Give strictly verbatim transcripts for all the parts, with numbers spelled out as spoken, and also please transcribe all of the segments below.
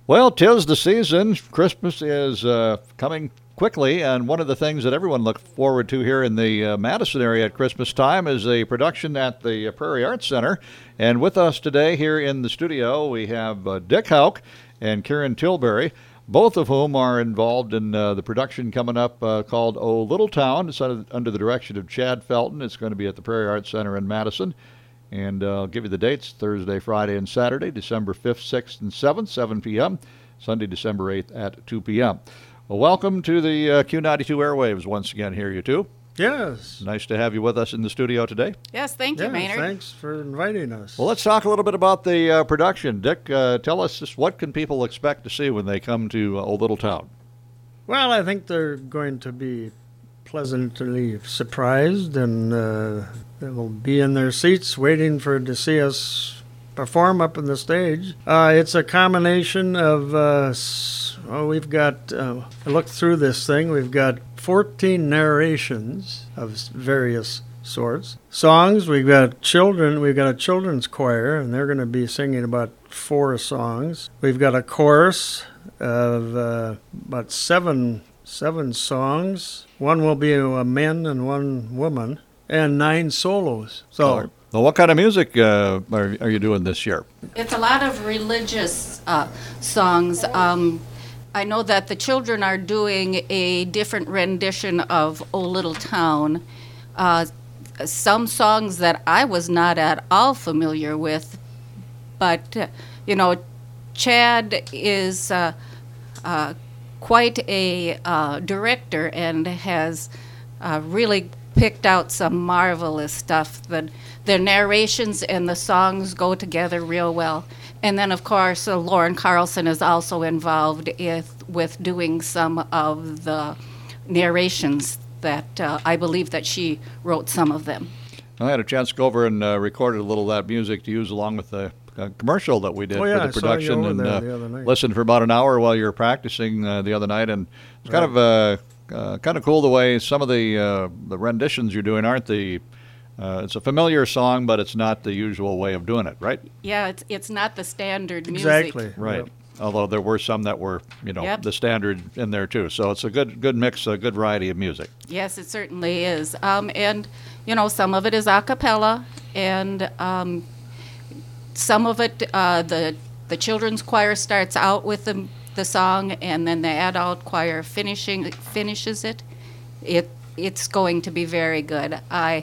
Well, 'tis the season. Christmas is uh, coming quickly, and one of the things that everyone looks forward to here in the uh, Madison area at Christmas time is a production at the Prairie Arts Center. And with us today here in the studio, we have uh, Dick Houck and Karen Tilbury, both of whom are involved in uh, the production coming up uh, called Oh Little Town. It's under, under the direction of Chad Felton. It's going to be at the Prairie Arts Center in Madison. And uh, I'll give you the dates: Thursday, Friday, and Saturday, December fifth, sixth, and seventh, seven p.m., Sunday, December eighth at two p.m. Well, welcome to the uh, Q ninety-two airwaves once again here, you two. Yes. Nice to have you with us in the studio today. Yes, thank you, Yeah, Maynard. thanks for inviting us. Well, let's talk a little bit about the uh, production. Dick, uh, tell us just what can people expect to see when they come to uh, Old Little Town? Well, I think they're going to be pleasantly surprised, and uh, they will be in their seats waiting for to see us perform up on the stage. Uh, it's a combination of, uh, s- well, we've got, uh, I looked through this thing, we've got fourteen narrations of s- various sorts. Songs, we've got children, we've got a children's choir, and they're going to be singing about four songs. We've got a chorus of uh, about seven seven songs. One will be a men and one woman, and nine solos. So, Well, what kind of music uh, are, are you doing this year? It's a lot of religious uh, songs. Um, I know that the children are doing a different rendition of O Little Town. Uh, some songs that I was not at all familiar with, but, uh, you know, Chad is uh, uh, quite a uh, director and has uh, really picked out some marvelous stuff. The, the narrations and the songs go together real well. And then, of course, uh, Lauren Carlson is also involved with, with doing some of the narrations that uh, I believe that she wrote some of them. I had a chance to go over and uh, recorded a little of that music to use along with the uh, commercial that we did Oh, yeah, for I the saw you production, over and there uh, the other night. listened for about an hour while you were practicing uh, the other night. And it's kind of uh, uh, kind of cool the way some of the uh, the renditions you're doing aren't the. Uh, it's a familiar song, but it's not the usual way of doing it, right? Yeah, it's, it's not the standard music. exactly. Right. Yep. Although there were some that were, you know, Yep. the standard in there too. So it's a good good mix, a good variety of music. Yes, it certainly is. Um, and, you know, some of it is a cappella, and um, some of it, uh, the the children's choir starts out with the, the song, and then the adult choir finishing finishes it. It It's going to be very good. I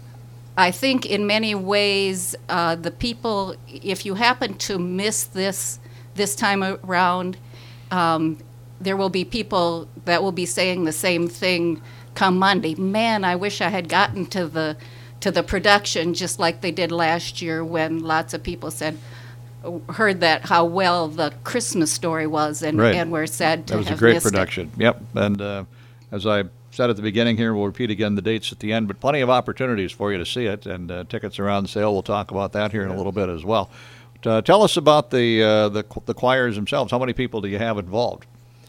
I think in many ways, uh, the people, if you happen to miss this this time around, um, there will be people that will be saying the same thing come Monday. Man, I wish I had gotten to the to the production just like they did last year, when lots of people said heard that how well the Christmas Story was, and, Right. and were sad to That was have a great missed it. production. Yep. And uh, as I said at the beginning here, we'll repeat again the dates at the end, but plenty of opportunities for you to see it, and uh, tickets are on sale. We'll talk about that here in a little bit as well. Uh, tell us about the, uh, the the choirs themselves. How many people do you have involved?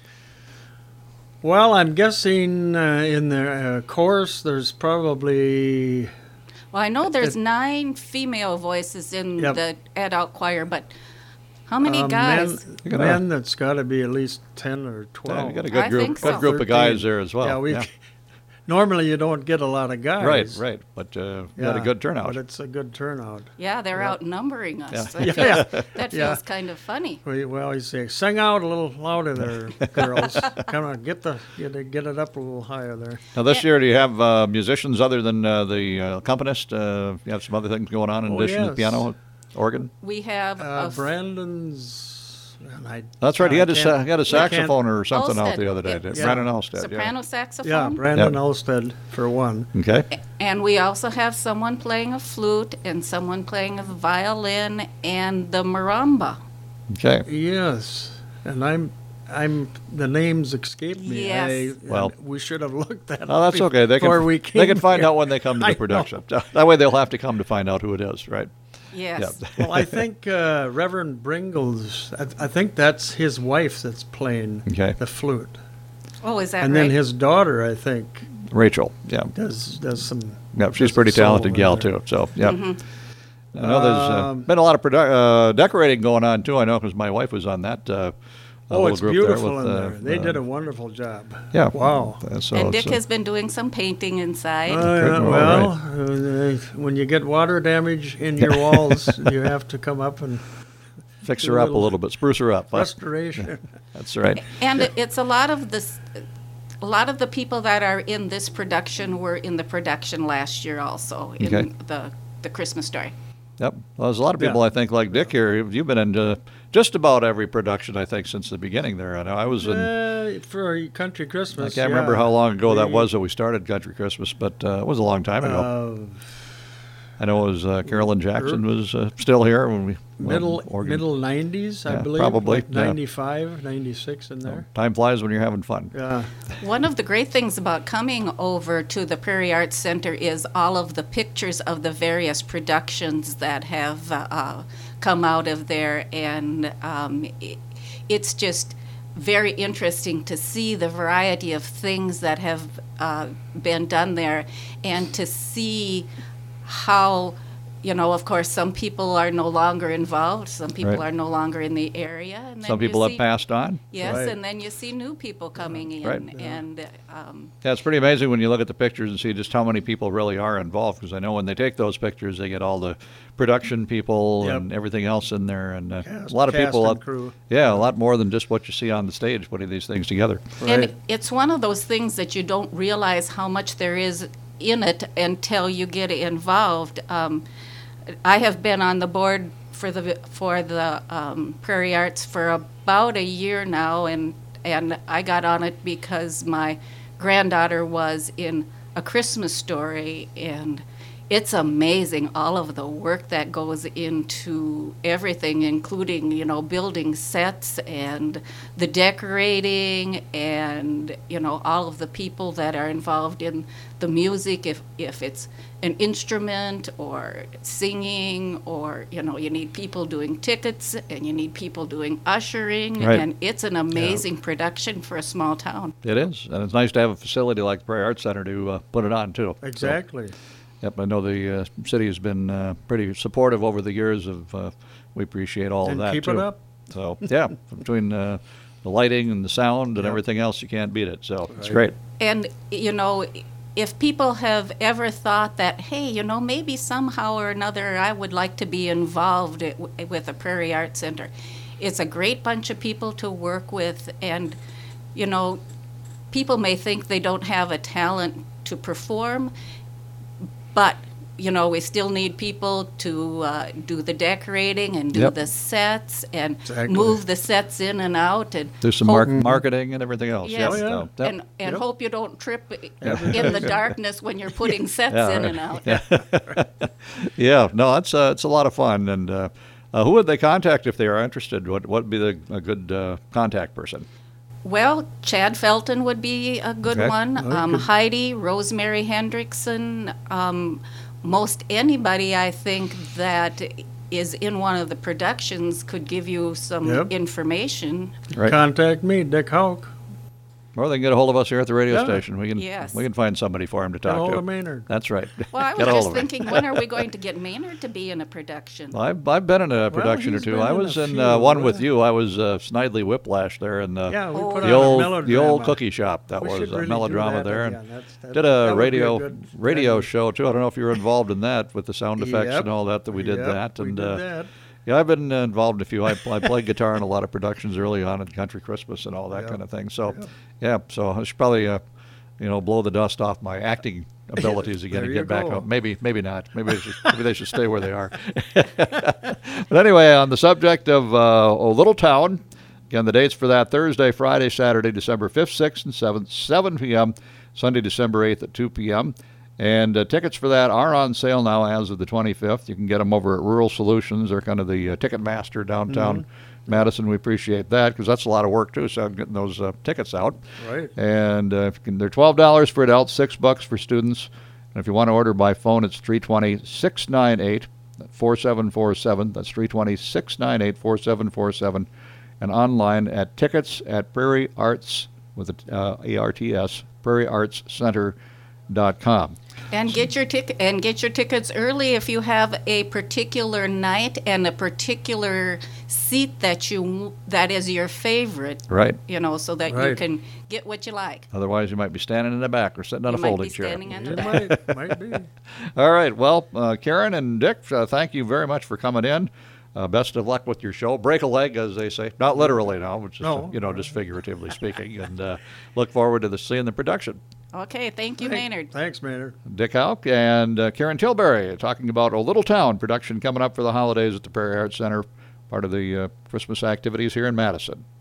Well, I'm guessing uh, in the uh, chorus there's probably Well, I know there's nine female voices in Yep. the adult choir, but how many uh, guys? men, You got a- men that's got to be at least ten or Yeah, twelve. you got a good I group, think good so. group of guys thirteen. there as well. Yeah, we normally you don't get a lot of guys. Right, right. But uh, you got a Yeah, good turnout. But it's a good turnout. Yeah, they're Yep. outnumbering us. Yeah. That, Yeah, feels, yeah. that Yeah. feels kind of funny. We, we always say, sing out a little louder there, girls. Come on, get the get it, get it up a little higher there. Now, this Yeah. year, do you have uh, musicians other than uh, the uh, accompanist? Uh, you have some other things going on in Oh, addition to the yes. piano, organ? We have Uh, a f- Brandon's. And I, That's right. He I had a, can't- sa- he had a we can't- saxophone or something out Olsted. the other day. Yeah. did- Yeah. Brandon Olsted. soprano saxophone. Yeah, Brandon Yep. Olsted for one. Yeah. Okay. And we also have someone playing a flute and someone playing a violin and the marimba. Okay. Yes, and I'm. I'm the names escape me. Yes. I, Well- we should have looked that Oh, up that's okay. They before can we they came can find here. out when they come to I the know. production. That way, they'll have to come to find out who it is, right? Yes. Yeah. Well, I think uh, Reverend Bringles. I, I think that's his wife that's playing Okay. the flute, Oh, is that and right? then his daughter, I think, Rachel. Yeah. does does some. Yeah. She's a does pretty solo talented in gal there. too. So yeah. Mm-hmm. I know there's uh, Um, been a lot of produ- uh, decorating going on too. I know because my wife was on that. Uh, uh, Oh, little it's group beautiful there with, in uh, there. They uh, did a wonderful job. Yeah. Wow. Uh, so and it's, Dick uh, has been doing some painting inside. Oh, yeah, All well, uh, when you get water damage in your walls, you have to come up and fix do her a up a little little bit, spruce her up. huh? restoration. That's right. And it- it's a lot of this. A lot of the people that are in this production were in the production last year also in Okay. the the Christmas Story. Yep. Well, there's a lot of people Yeah. I think like Dick here. You've been into just about every production I think since the beginning there. I know I was in. Uh, for a Country I Christmas. can't yeah. remember how long ago that We- was that we started Country Christmas, but uh, it was a long time ago. Uh, I know it was uh, Carolyn Jackson was uh, still here when we well, middle organ- middle nineties, I Yeah, believe. probably, Like yeah. ninety-five, ninety-six in there. Time flies when you're having fun. Yeah. One of the great things about coming over to the Prairie Arts Center is all of the pictures of the various productions that have uh, come out of there, and um, it, it's just very interesting to see the variety of things that have uh, been done there, and to see how, you know, of course, some people are no longer involved, some people Right. are no longer in the area. And then Some you people have see- passed on. Yes, Right. and then you see new people coming in, Right. and um, Yeah, it's pretty amazing when you look at the pictures and see just how many people really are involved. Because I know when they take those pictures, they get all the production people Yep. and everything else in there, and uh, Cast- a lot of cast people. and Up, crew. yeah, a lot more than just what you see on the stage putting these things together. and Right. it's one of those things that you don't realize how much there is in it until you get involved. Um, I have been on the board for the for the um, Prairie Arts for about a year now, and and I got on it because my granddaughter was in A Christmas Story, and it's amazing all of the work that goes into everything, including, you know, building sets and the decorating and, you know, all of the people that are involved in the music, if, if it's an instrument or singing, or, you know, you need people doing tickets and you need people doing ushering, Right. and it's an amazing production for a small town. It is, and it's nice to have a facility like the Prairie Arts Center to uh, put it on too. So, Exactly. yep, I know the uh, city has been uh, pretty supportive over the years. Of uh, we appreciate all And of that keep too. it up. So yeah, between uh, the lighting and the sound and Yep. everything else, you can't beat it. So it's Right. great. And, you know, if people have ever thought that, hey, you know, maybe somehow or another I would like to be involved i- w- with the Prairie Arts Center, it's a great bunch of people to work with. And, you know, people may think they don't have a talent to perform, but, you know, we still need people to uh, do the decorating and do Yep. the sets and Exactly. move the sets in and out and Do some hope- mar- marketing and everything else. Yes. Yep. Oh, yeah. So, yep. and and Yep. hope you don't trip in the darkness when you're putting sets Yeah, in right. and out. Yeah, no, it's uh, it's a lot of fun. And uh, uh, who would they contact if they are interested? What what would be the, a good uh, contact person? Well, Chad Felton would be a good Okay. one. Oh, Um, good. Heidi, Rosemary Hendrickson, um, most anybody I think that is in one of the productions could give you some Yep. information. Right. Contact me, Dick Hauk. Or they can get a hold of us here at the radio Yeah. station. We can Yes. we can find somebody for him to Get talk hold to. of Maynard. That's right. Well, I Get was a hold just of him. thinking, when are we going to get Maynard to be in a production? I've, I've been in a production or he's two. been I in was a in few, uh, one with yeah. you. I was uh, Snidely Whiplash there in the, Yeah, we Oh. put the on a old melodrama. the old cookie shop. That We was should a really do melodrama that there. again. And That's- that- did that a would be a radio good radio venue. show too. I don't know if you were involved in that with the sound effects Yep. and all that. That we did Yep, that. we And did uh, that. yeah, I've been uh, involved in a few. I, I played guitar in a lot of productions early on at Country Christmas and all that Yep. kind of thing. So, Yep. yeah, so I should probably, uh, you know, blow the dust off my acting abilities again There and you get back go. up. Maybe, maybe not. Maybe they should, maybe they should stay where they are. But anyway, on the subject of uh, a little town, again, the dates for that: Thursday, Friday, Saturday, December fifth, sixth, and seventh, seven p.m. Sunday, December eighth at two p.m. And uh, tickets for that are on sale now as of the twenty-fifth. You can get them over at Rural Solutions. They're kind of the uh, ticket master downtown Madison. We appreciate that because that's a lot of work too. So I'm getting those uh, tickets out. Right. And uh, if you can, they're twelve dollars for adults, six bucks for students. And if you want to order by phone, it's three two zero, six nine eight, four seven four seven. That's three two zero, six nine eight, four seven four seven. And online at tickets at Prairie Arts with a uh, A R T S, prairie arts center dot com. And get your tick and get your tickets early if you have a particular night and a particular seat that you that is your favorite. Right. You know, so that you Right. can get what you like. Otherwise, you might be standing in the back or sitting on You a might folding be chair. standing on the It back. might, might be. All right. Well, uh, Karen and Dick, uh, thank you very much for coming in. Uh, best of luck with your show. Break a leg, as they say. Not literally now, which is, No. you know, just figuratively speaking. And uh, look forward to the, seeing the production. Okay, thank you, Maynard. Thanks, Maynard. Dick Hauk and uh, Karen Tilbury talking about O Little Town production coming up for the holidays at the Prairie Arts Center, part of the uh, Christmas activities here in Madison.